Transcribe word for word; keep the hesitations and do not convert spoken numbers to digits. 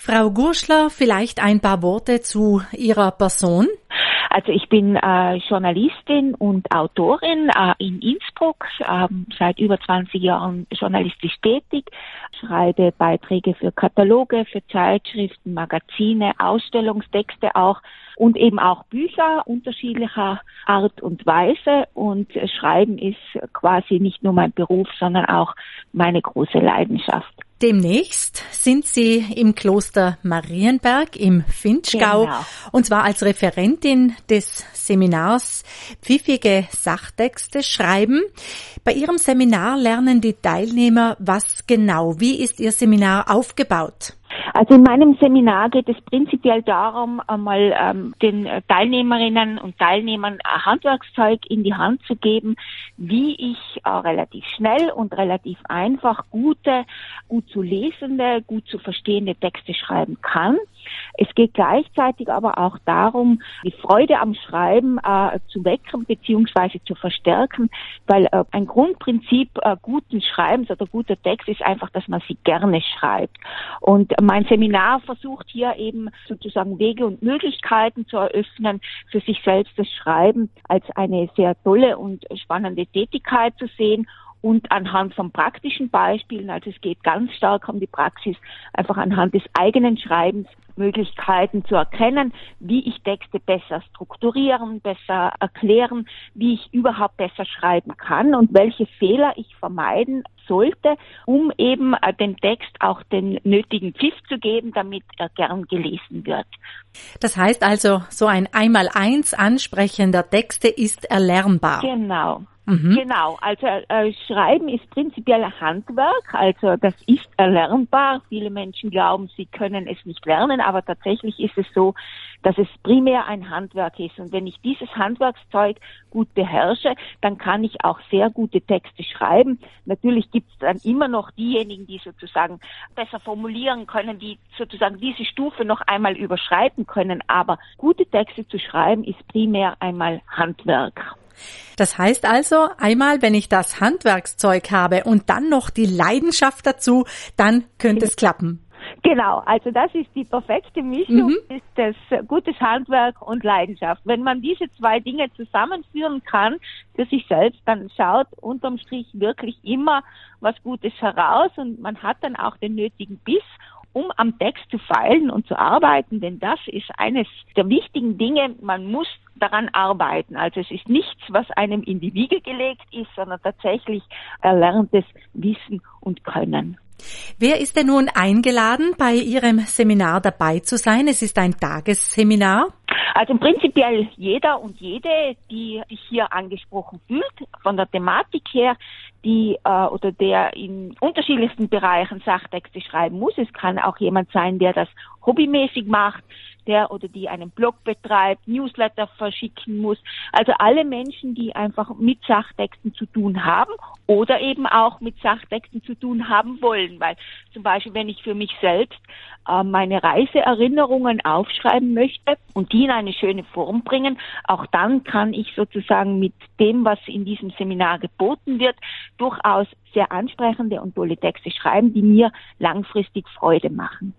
Frau Gurschler, vielleicht ein paar Worte zu Ihrer Person? Also ich bin äh, Journalistin und Autorin äh, in Innsbruck, äh, seit über zwanzig Jahren journalistisch tätig, schreibe Beiträge für Kataloge, für Zeitschriften, Magazine, Ausstellungstexte auch und eben auch Bücher unterschiedlicher Art und Weise. Und Schreiben ist quasi nicht nur mein Beruf, sondern auch meine große Leidenschaft. Demnächst sind Sie im Kloster Marienberg im Vinschgau, genau. Und zwar als Referentin des Seminars Pfiffige Sachtexte schreiben. Bei Ihrem Seminar lernen die Teilnehmer was genau? Wie ist Ihr Seminar aufgebaut? Also in meinem Seminar geht es prinzipiell darum, einmal ähm, den Teilnehmerinnen und Teilnehmern ein Handwerkszeug in die Hand zu geben, wie ich äh, relativ schnell und relativ einfach gute, gut zu lesende, gut zu verstehende Texte schreiben kann. Es geht gleichzeitig aber auch darum, die Freude am Schreiben äh, zu wecken bzw. zu verstärken, weil äh, ein Grundprinzip äh, guten Schreibens oder guter Text ist einfach, dass man sie gerne schreibt. Und mein Seminar versucht hier eben sozusagen Wege und Möglichkeiten zu eröffnen, für sich selbst das Schreiben als eine sehr tolle und spannende Tätigkeit zu sehen. Und anhand von praktischen Beispielen, also es geht ganz stark um die Praxis, einfach anhand des eigenen Schreibens Möglichkeiten zu erkennen, wie ich Texte besser strukturieren, besser erklären, wie ich überhaupt besser schreiben kann und welche Fehler ich vermeiden sollte, um eben dem Text auch den nötigen Pfiff zu geben, damit er gern gelesen wird. Das heißt also, so ein Einmaleins ansprechender Texte ist erlernbar. Genau. Mhm. Genau, also äh, Schreiben ist prinzipiell ein Handwerk, also das ist erlernbar. Viele Menschen glauben, sie können es nicht lernen, aber tatsächlich ist es so, dass es primär ein Handwerk ist. Und wenn ich dieses Handwerkszeug gut beherrsche, dann kann ich auch sehr gute Texte schreiben. Natürlich gibt es dann immer noch diejenigen, die sozusagen besser formulieren können, die sozusagen diese Stufe noch einmal überschreiten können. Aber gute Texte zu schreiben ist primär einmal Handwerk. Das heißt also, einmal, wenn ich das Handwerkszeug habe und dann noch die Leidenschaft dazu, dann könnte es klappen. Genau, also das ist die perfekte Mischung, Mhm. ist das gutes Handwerk und Leidenschaft. Wenn man diese zwei Dinge zusammenführen kann für sich selbst, dann schaut unterm Strich wirklich immer was Gutes heraus und man hat dann auch den nötigen Biss, um am Text zu feilen und zu arbeiten, denn das ist eines der wichtigen Dinge. Man muss daran arbeiten. Also es ist nichts, was einem in die Wiege gelegt ist, sondern tatsächlich erlerntes Wissen und Können. Wer ist denn nun eingeladen, bei Ihrem Seminar dabei zu sein? Es ist ein Tagesseminar. Also prinzipiell jeder und jede, die sich hier angesprochen fühlt, von der Thematik her, die äh, oder der in unterschiedlichsten Bereichen Sachtexte schreiben muss. Es kann auch jemand sein, der das hobbymäßig macht, der oder die einen Blog betreibt, Newsletter verschicken muss. Also alle Menschen, die einfach mit Sachtexten zu tun haben oder eben auch mit Sachtexten zu tun haben wollen. Weil zum Beispiel, wenn ich für mich selbst äh, meine Reiseerinnerungen aufschreiben möchte und die in eine schöne Form bringen, auch dann kann ich sozusagen mit dem, was in diesem Seminar geboten wird, durchaus sehr ansprechende und tolle Texte schreiben, die mir langfristig Freude machen.